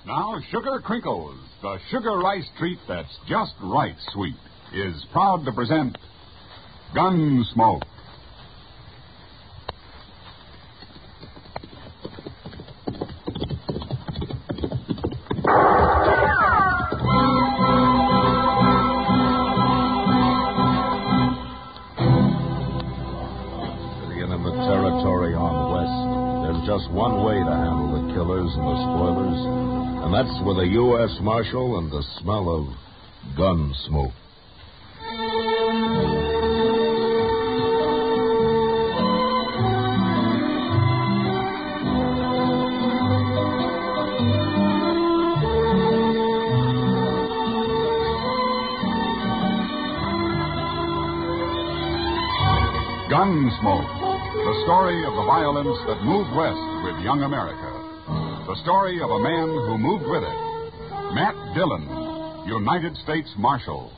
Now, Sugar Crinkles, the sugar rice treat that's just right sweet, is proud to present Gunsmoke. Territory on West, there's just one way to handle the killers and the spoilers, and that's with a U.S. Marshal and the smell of gun smoke. Gunsmoke. The story of the violence that moved west with young America. The story of a man who moved with it. Matt Dillon, United States Marshal.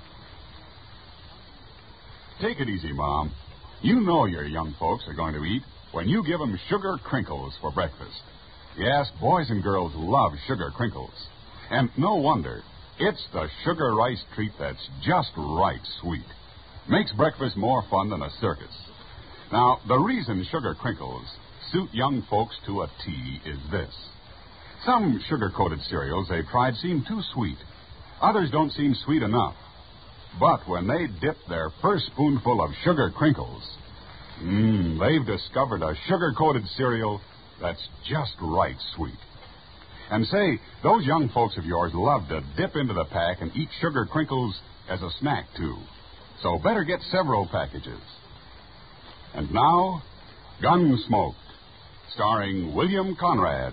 Take it easy, Mom. You know your young folks are going to eat when you give them Sugar Crinkles for breakfast. Yes, boys and girls love Sugar Crinkles. And no wonder. It's the sugar rice treat that's just right sweet. Makes breakfast more fun than a circus. Now, the reason Sugar Crinkles suit young folks to a T is this. Some sugar-coated cereals they've tried seem too sweet. Others don't seem sweet enough. But when they dip their first spoonful of Sugar Crinkles, they've discovered a sugar-coated cereal that's just right sweet. And say, those young folks of yours love to dip into the pack and eat Sugar Crinkles as a snack, too. So better get several packages. And now, Gunsmoke, starring William Conrad.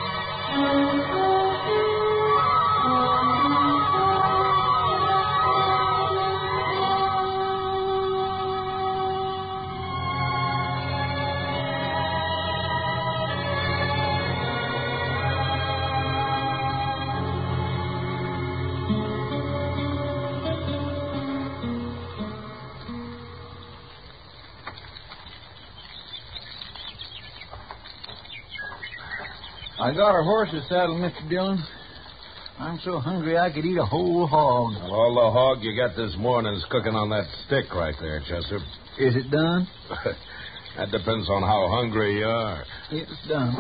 I got our horses saddled, Mr. Dillon. I'm so hungry I could eat a whole hog. Well, all the hog you got this morning is cooking on that stick right there, Chester. Is it done? That depends on how hungry you are. It's done.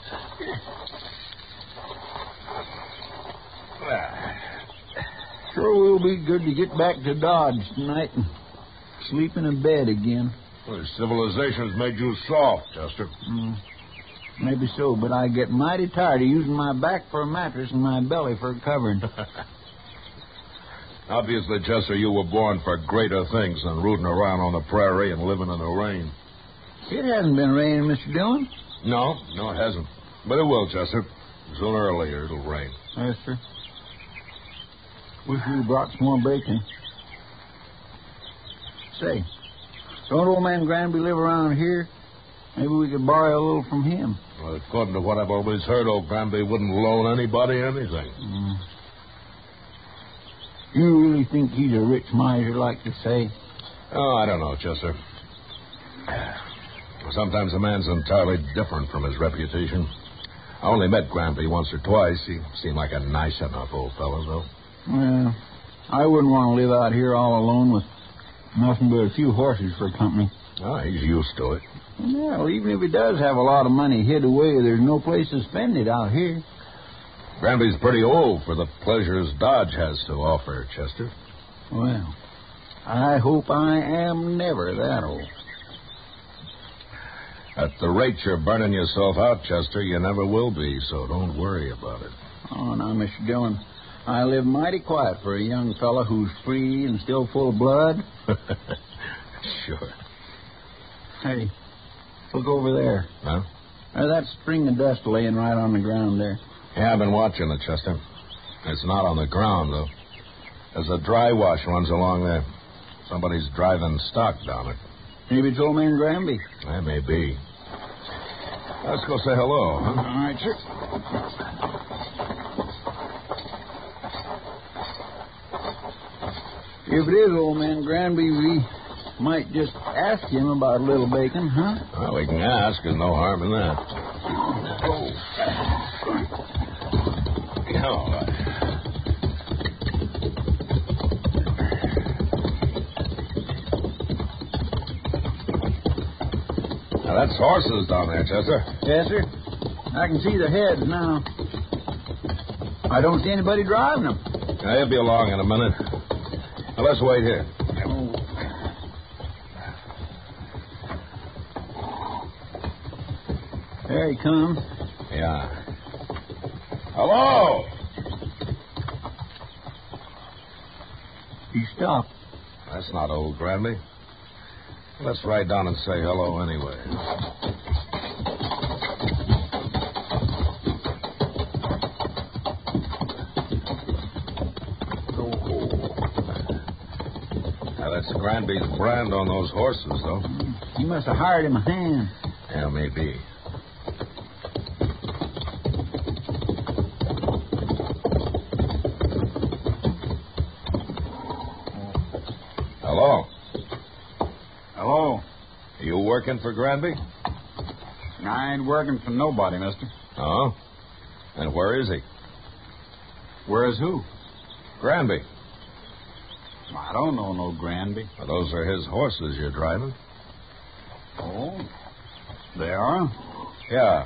Sure will be good to get back to Dodge tonight and sleep in a bed again. Well, civilization's made you soft, Chester. Maybe so, but I get mighty tired of using my back for a mattress and my belly for a covering. Obviously, Chester, you were born for greater things than rooting around on the prairie and living in the rain. It hasn't been raining, Mr. Dillon. No, it hasn't. But it will, Chester. Sooner or later, it'll rain. Yes, sir. Wish we brought some more bacon. Say, don't old man Granby live around here? Maybe we could borrow a little from him. Well, according to what I've always heard, old Granby wouldn't loan anybody anything. You really think he's a rich miser, like you say? Oh, I don't know, Chester. Sometimes a man's entirely different from his reputation. I only met Granby once or twice. He seemed like a nice enough old fellow, though. Well, I wouldn't want to live out here all alone with nothing but a few horses for company. Oh, he's used to it. Well, even if he does have a lot of money hid away, there's no place to spend it out here. Granby's pretty old for the pleasures Dodge has to offer, Chester. Well, I hope I am never that old. At the rate you're burning yourself out, Chester, you never will be, so don't worry about it. Oh, now, Mr. Dillon, I live mighty quiet for a young fella who's free and still full of blood. Sure. Hey, look over there. Huh? That string of dust laying right on the ground there. Yeah, I've been watching it, Chester. It's not on the ground, though. There's a dry wash runs along there. Somebody's driving stock down it. Maybe it's old man Granby. That may be. Let's go say hello, huh? All right, sir. If it is old man Granby, we might just ask him about a little bacon, huh? Well, we can ask. There's no harm in that. All right. Now, that's horses down there, Chester. Yes, sir. I can see their heads now. I don't see anybody driving them. Now, he'll be along in a minute. Now, let's wait here. There he comes. Yeah. Hello! He stopped. That's not old Granby. Let's ride down and say hello anyway. Now, that's Granby's brand on those horses, though. He must have hired him a hand. Yeah, maybe. Hello? Hello. Are you working for Granby? I ain't working for nobody, mister. Oh? And where is he? Where's who? Granby. I don't know no Granby. Well, those are his horses you're driving. Oh, they are? Yeah.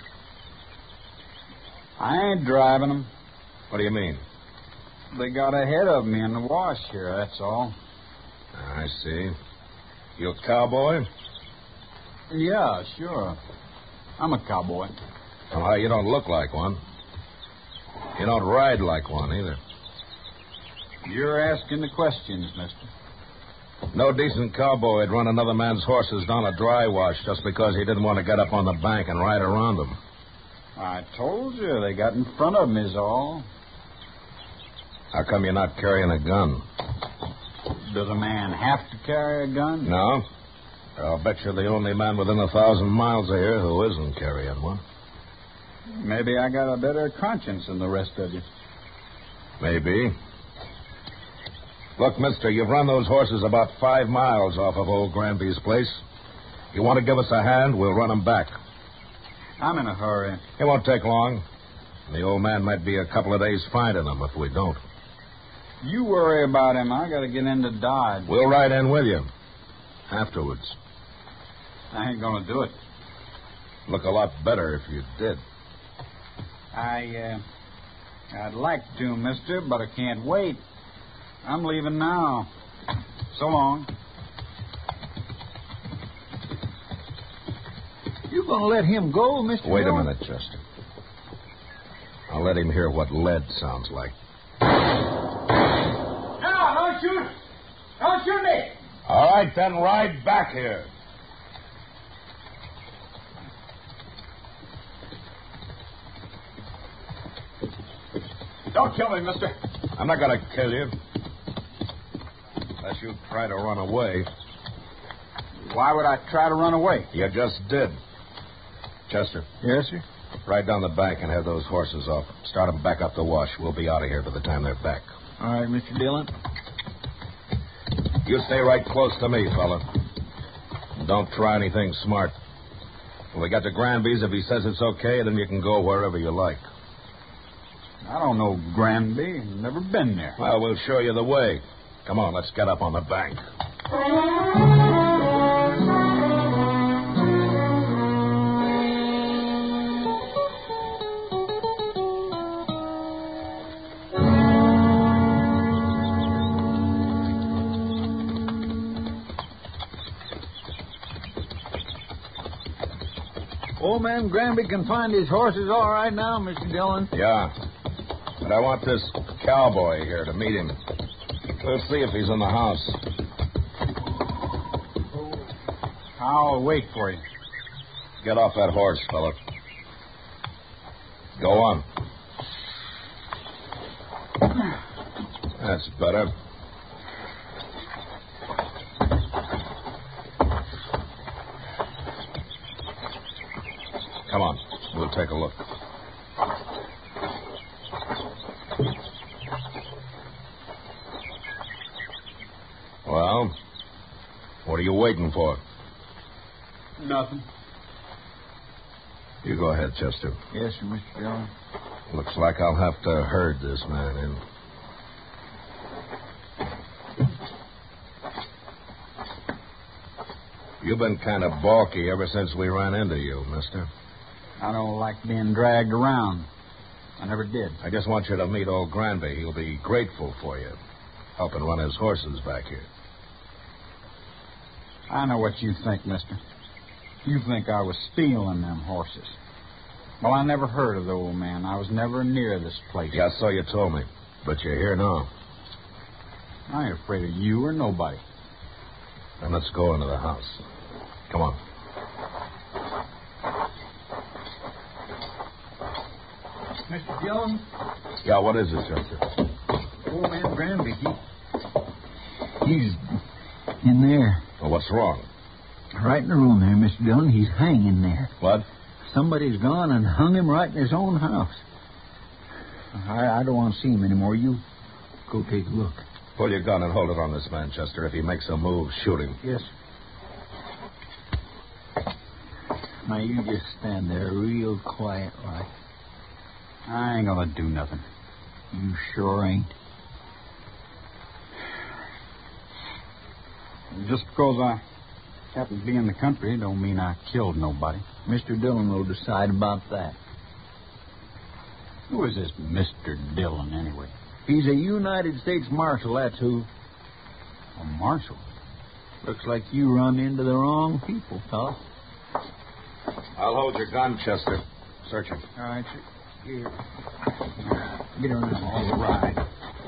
I ain't driving them. What do you mean? They got ahead of me in the wash here, that's all. I see. You a cowboy? Yeah, sure. I'm a cowboy. Well, you don't look like one. You don't ride like one, either. You're asking the questions, mister. No decent cowboy would run another man's horses down a dry wash just because he didn't want to get up on the bank and ride around them. I told you, they got in front of me is all. How come you're not carrying a gun? Does a man have to carry a gun? No. I'll bet you're the only man within 1,000 miles of here who isn't carrying one. Maybe I got a better conscience than the rest of you. Maybe. Look, mister, you've run those horses about 5 miles off of old Granby's place. You want to give us a hand, we'll run them back. I'm in a hurry. It won't take long. The old man might be a couple of days finding them if we don't. You worry about him. I got to get into Dodge. We'll ride in with you. Afterwards. I ain't going to do it. Look a lot better if you did. I'd like to, mister, but I can't wait. I'm leaving now. So long. You going to let him go, Mr. Wait a Dillon? minute, Chester. I'll let him hear what lead sounds like. No, don't shoot. Don't shoot me. All right, then ride back here. Don't kill me, mister. I'm not going to kill you. Unless you try to run away. Why would I try to run away? You just did. Chester. Yes, sir. Ride down the bank and have those horses off. Start them back up the wash. We'll be out of here by the time they're back. All right, Mr. Dillon. You stay right close to me, fella. Don't try anything smart. When we get to Granby's, if he says it's okay, then you can go wherever you like. I don't know Granby. Never been there. Well, we'll show you the way. Come on, let's get up on the bank. Old man Granby can find his horses all right now, Mr. Dillon. Yeah. But I want this cowboy here to meet him. We'll see if he's in the house. I'll wait for you. Get off that horse, fella. Go on. That's better. Come on. We'll take a look. Well, what are you waiting for? Nothing. You go ahead, Chester. Yes, sir, Mr. Dillon. Looks like I'll have to herd this man in. You've been kind of balky ever since we ran into you, mister. I don't like being dragged around. I never did. I just want you to meet old Granby. He'll be grateful for you, helping run his horses back here. I know what you think, mister. You think I was stealing them horses. Well, I never heard of the old man. I was never near this place. Yeah, so you told me. But you're here now. I ain't afraid of you or nobody. Then let's go into the house. Come on. Mr. Dillon? Yeah, what is it, Chester? Old man Granby, he's in there. Well, what's wrong? Right in the room there, Mr. Dillon. He's hanging there. What? Somebody's gone and hung him right in his own house. I don't want to see him anymore. You go take a look. Pull your gun and hold it on this man, Chester. If he makes a move, shoot him. Yes. Now, you just stand there real quiet like. I ain't gonna do nothing. You sure ain't. Just because I happen to be in the country don't mean I killed nobody. Mr. Dillon will decide about that. Who is this Mr. Dillon, anyway? He's a United States Marshal, that's who. A marshal? Looks like you run into the wrong people, fella. I'll hold your gun, Chester. Search him. All right, sir. Here. Get around. All right.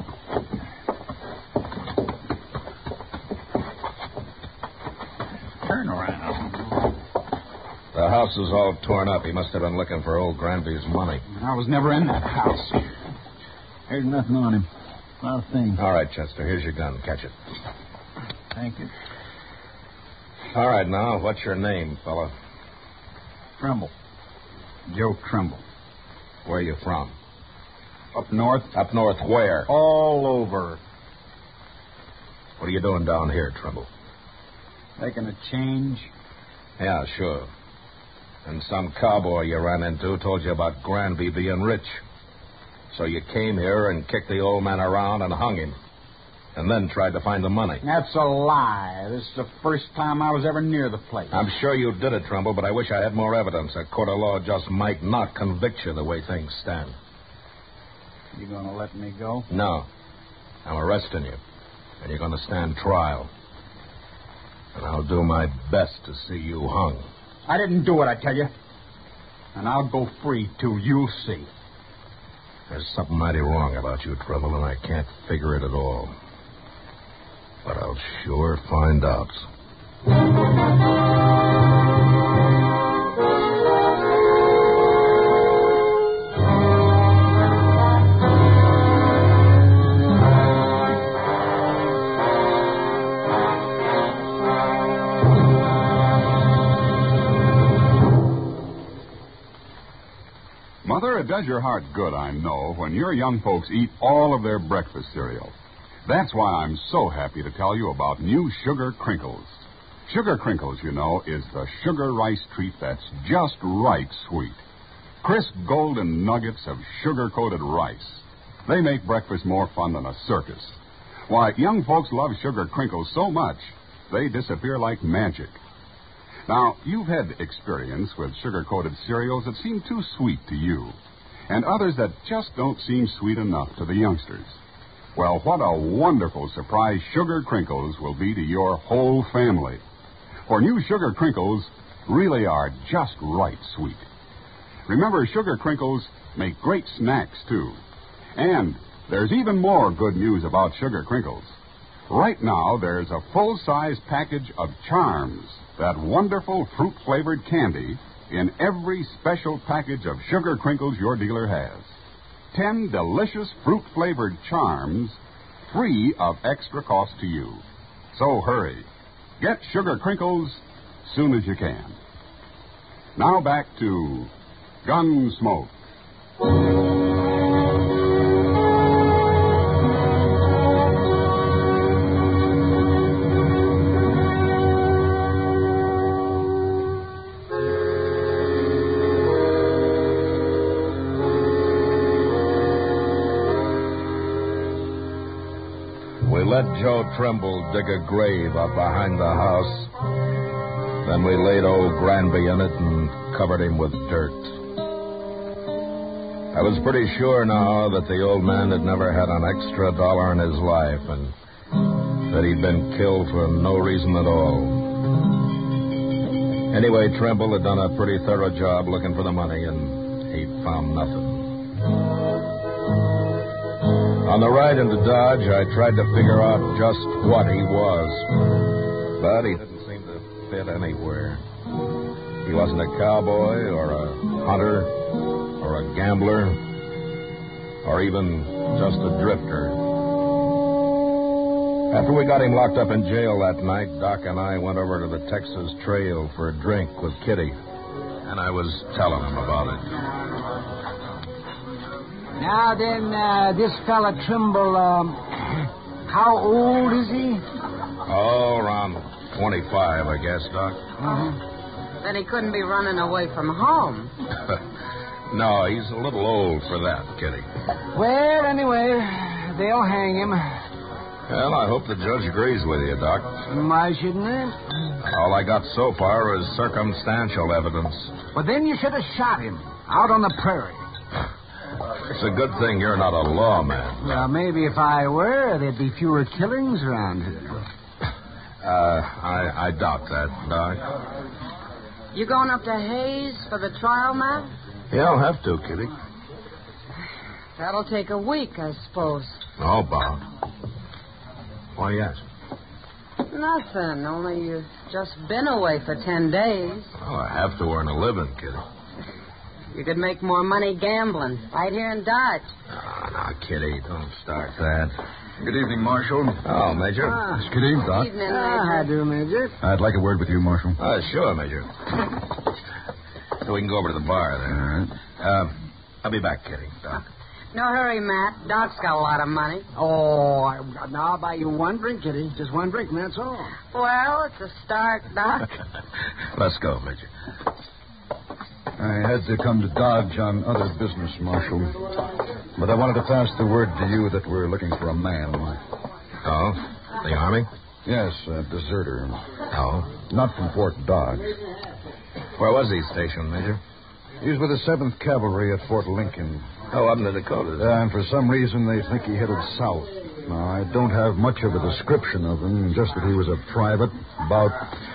Turn around. The house is all torn up. He must have been looking for old Granby's money. I was never in that house. There's nothing on him. Not a thing. All right, Chester. Here's your gun. Catch it. Thank you. All right, now, what's your name, fella? Trimble. Joe Trimble. Where are you from? Up north. Up north where? All over. What are you doing down here, Trimble? Making a change. Yeah, sure. And some cowboy you ran into told you about Granby being rich. So you came here and kicked the old man around and hung him. And then tried to find the money. That's a lie. This is the first time I was ever near the place. I'm sure you did it, Trimble, but I wish I had more evidence. A court of law just might not convict you the way things stand. You gonna let me go? No. I'm arresting you. And you're gonna stand trial. And I'll do my best to see you hung. I didn't do it, I tell you. And I'll go free, too. You'll see. There's something mighty wrong about you, Trimble, and I can't figure it at all. But I'll sure find out. Mother, it does your heart good, I know, when your young folks eat all of their breakfast cereal. That's why I'm so happy to tell you about new Sugar Crinkles. Sugar Crinkles, you know, is the sugar rice treat that's just right sweet. Crisp golden nuggets of sugar-coated rice. They make breakfast more fun than a circus. Why, young folks love Sugar Crinkles so much, they disappear like magic. Now, you've had experience with sugar-coated cereals that seem too sweet to you, and others that just don't seem sweet enough to the youngsters. Well, what a wonderful surprise Sugar Crinkles will be to your whole family. For new Sugar Crinkles really are just right sweet. Remember, Sugar Crinkles make great snacks, too. And there's even more good news about Sugar Crinkles. Right now, there's a full-size package of Charms, that wonderful fruit-flavored candy, in every special package of Sugar Crinkles your dealer has. 10 delicious fruit-flavored Charms, free of extra cost to you. So hurry. Get Sugar Crinkles soon as you can. Now back to Gunsmoke. We let Joe Trimble dig a grave up behind the house. Then we laid old Granby in it and covered him with dirt. I was pretty sure now that the old man had never had an extra dollar in his life and that he'd been killed for no reason at all. Anyway, Trimble had done a pretty thorough job looking for the money, and he'd found nothing. On the ride into Dodge, I tried to figure out just what he was, but he didn't seem to fit anywhere. He wasn't a cowboy or a hunter or a gambler, or even just a drifter. After we got him locked up in jail that night, Doc and I went over to the Texas Trail for a drink with Kitty, and I was telling him about it. Now then, this fella Trimble, how old is he? Oh, around 25, I guess, Doc. Then he couldn't be running away from home. No, he's a little old for that, Kitty. Well, anyway, they'll hang him. Well, I hope the judge agrees with you, Doc. Why shouldn't they? All I got so far is circumstantial evidence. Well, then you should have shot him out on the prairie. It's a good thing you're not a lawman. Well, maybe if I were, there'd be fewer killings around here. I doubt that, Doc. You going up to Hayes for the trial, Matt? Yeah, I'll have to, Kitty. That'll take a week, I suppose. Oh, Bob. Why, yes. Nothing, only you've just been away for 10 days. Well, I have to earn a living, Kitty. You could make more money gambling right here in Dodge. Oh, now, Kitty, don't start that. Good evening, Marshal. Oh, Major. Miss Kitty, Doc. Evening, How do, Major? I'd like a word with you, Marshal. Sure, Major. So we can go over to the bar there. All right. I'll be back, Kitty, Doc. No hurry, Matt. Doc's got a lot of money. Oh, now I'll buy you one drink, Kitty. Just one drink, and that's all. Well, it's a start, Doc. Let's go, Major. I had to come to Dodge on other business, Marshal. But I wanted to pass the word to you that we're looking for a man. Oh? The Army? Yes, a deserter. Oh? Not from Fort Dodge. Where was he stationed, Major? He's with the 7th Cavalry at Fort Lincoln. Oh, up in the Dakotas. And for some reason, they think he headed south. Now, I don't have much of a description of him, just that he was a private, about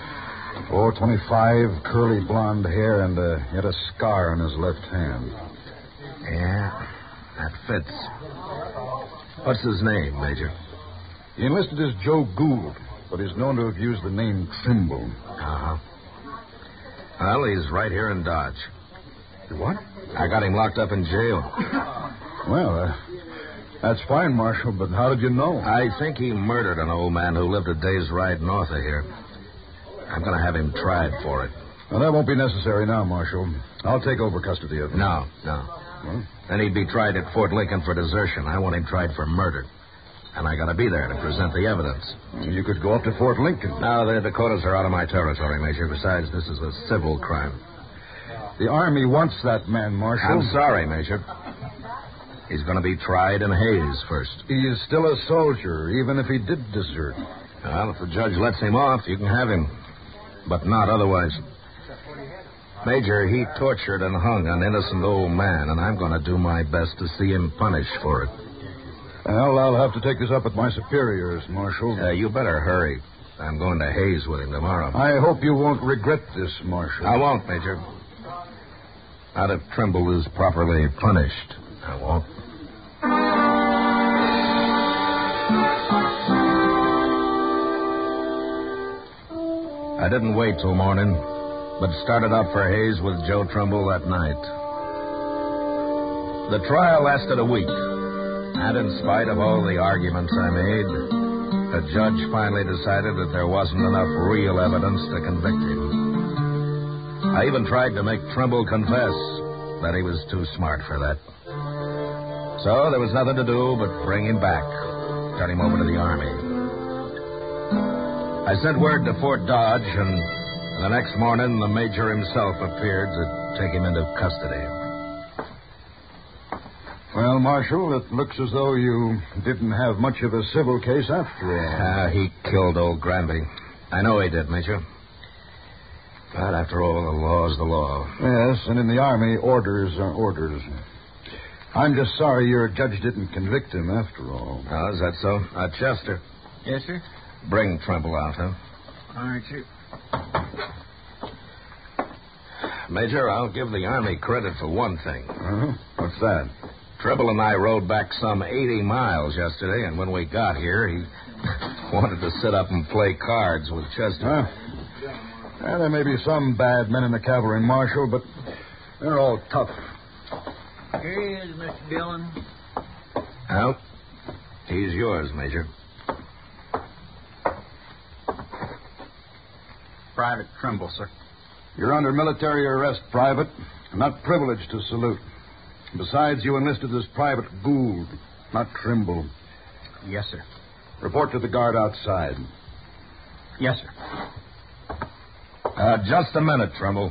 25, curly blonde hair, and he had a scar on his left hand. Yeah, that fits. What's his name, Major? He enlisted as Joe Gould, but he's known to have used the name Trimble. Uh-huh. Well, he's right here in Dodge. What? I got him locked up in jail. Well, that's fine, Marshal, but how did you know? I think he murdered an old man who lived a day's ride north of here. I'm going to have him tried for it. Well, that won't be necessary now, Marshal. I'll take over custody of him. No. Well? Then he'd be tried at Fort Lincoln for desertion. I want him tried for murder. And I got to be there to present the evidence. You could go up to Fort Lincoln. No, the Dakotas are out of my territory, Major. Besides, this is a civil crime. The Army wants that man, Marshal. I'm sorry, Major. He's going to be tried in Hayes first. He is still a soldier, even if he did desert. Well, if the judge lets him off, you can have him. But not otherwise. Major, he tortured and hung an innocent old man, and I'm going to do my best to see him punished for it. Well, I'll have to take this up with my superiors, Marshal. You better hurry. I'm going to Hayes with him tomorrow. I hope you won't regret this, Marshal. I won't, Major. Not if Trimble is properly punished. I won't. I didn't wait till morning, but started out for Hayes with Joe Trimble that night. The trial lasted a week, and in spite of all the arguments I made, the judge finally decided that there wasn't enough real evidence to convict him. I even tried to make Trimble confess, but he was too smart for that. So there was nothing to do but bring him back, turn him over to the Army. I sent word to Fort Dodge, and the next morning the Major himself appeared to take him into custody. Well, Marshal, it looks as though you didn't have much of a civil case after all. He killed old Granby. I know he did, Major. But after all, the law's the law. Yes, and in the Army, orders are orders. I'm just sorry your judge didn't convict him after all. Oh, is that so? Chester. Yes, sir? Bring Trimble out, huh? All right, sir. Major, I'll give the Army credit for one thing. What's that? Trimble and I rode back some 80 miles yesterday, and when we got here, he wanted to sit up and play cards with Chester. Well, there may be some bad men in the cavalry, Marshal, but they're all tough. Here he is, Mr. Dillon. Well, he's yours, Major. Private Trimble, sir. You're under military arrest, Private. I'm not privileged to salute. Besides, you enlisted as Private Gould, not Trimble. Yes, sir. Report to the guard outside. Yes, sir. Just a minute, Trimble.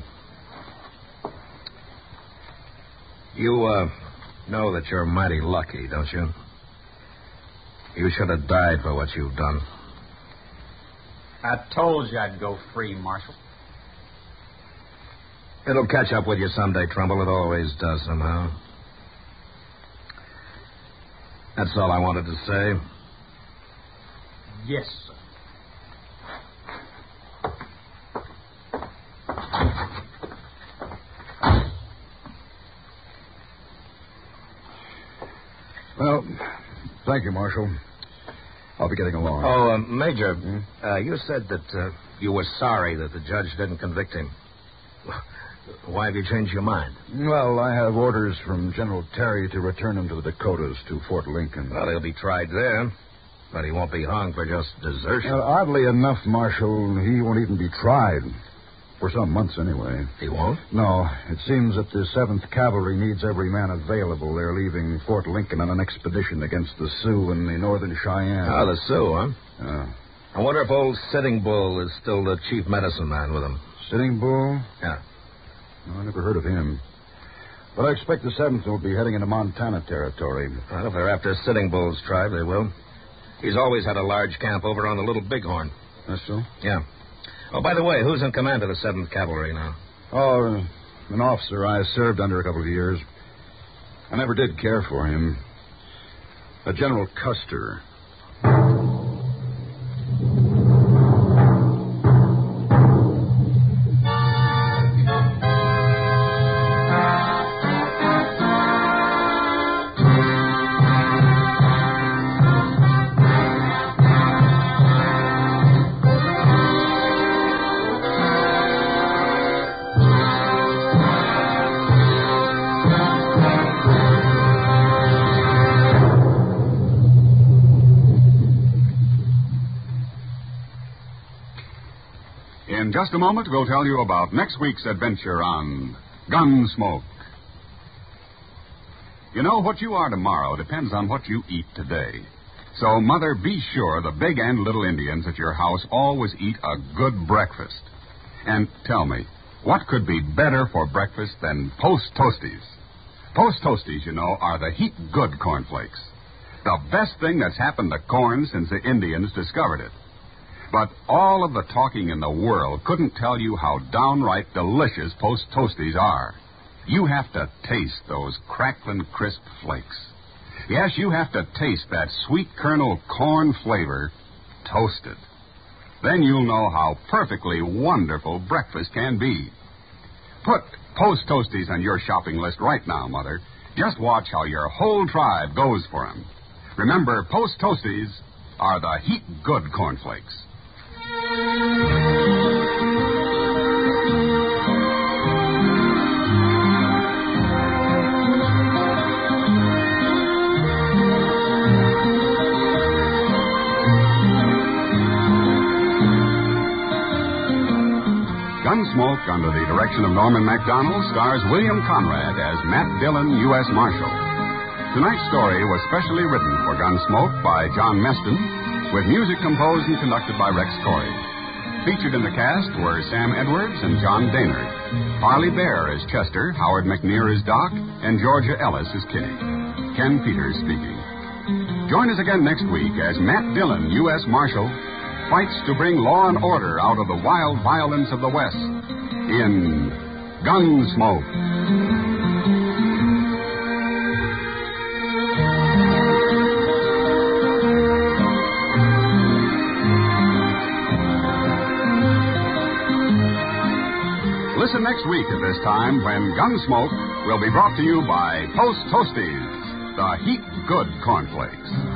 You, know that you're mighty lucky, don't you? You should have died for what you've done. I told you I'd go free, Marshal. It'll catch up with you someday, Trimble. It always does somehow. That's all I wanted to say. Yes, sir. Well, thank you, Marshal. I'll be getting along. Oh, Major, you said that you were sorry that the judge didn't convict him. Why have you changed your mind? Well, I have orders from General Terry to return him to the Dakotas, to Fort Lincoln. Well, he'll be tried there, but he won't be hung for just desertion. Oddly enough, Marshal, he won't even be tried. For some months, anyway. He won't? No. It seems that the 7th Cavalry needs every man available. They're leaving Fort Lincoln on an expedition against the Sioux and the Northern Cheyenne. Ah, the Sioux, huh? Yeah. I wonder if old Sitting Bull is still the chief medicine man with him. Sitting Bull? Yeah. No, I never heard of him. But I expect the 7th will be heading into Montana territory. Well, if they're after Sitting Bull's tribe, they will. He's always had a large camp over on the Little Bighorn. That's so? Yeah. Oh, by the way, who's in command of the 7th Cavalry now? Oh, an officer I served under a couple of years. I never did care for him. A General Custer. In just a moment, we'll tell you about next week's adventure on Gunsmoke. You know, what you are tomorrow depends on what you eat today. So, Mother, be sure the big and little Indians at your house always eat a good breakfast. And tell me, what could be better for breakfast than Post Toasties? Post Toasties, you know, are the heat good cornflakes. The best thing that's happened to corn since the Indians discovered it. But all of the talking in the world couldn't tell you how downright delicious Post Toasties are. You have to taste those crackling, crisp flakes. Yes, you have to taste that sweet kernel corn flavor toasted. Then you'll know how perfectly wonderful breakfast can be. Put Post Toasties on your shopping list right now, Mother. Just watch how your whole tribe goes for them. Remember, Post Toasties are the heat good cornflakes. Gunsmoke, under the direction of Norman MacDonald, stars William Conrad as Matt Dillon, U.S. Marshal. Tonight's story was specially written for Gunsmoke by John Meston, with music composed and conducted by Rex Corey. Featured in the cast were Sam Edwards and John Daynard. Harley Bear as Chester, Howard McNear as Doc, and Georgia Ellis as Kitty. Ken Peters speaking. Join us again next week as Matt Dillon, U.S. Marshal, fights to bring law and order out of the wild violence of the West in Gunsmoke. Listen next week at this time when Gunsmoke will be brought to you by Post Toasties, the heat good cornflakes.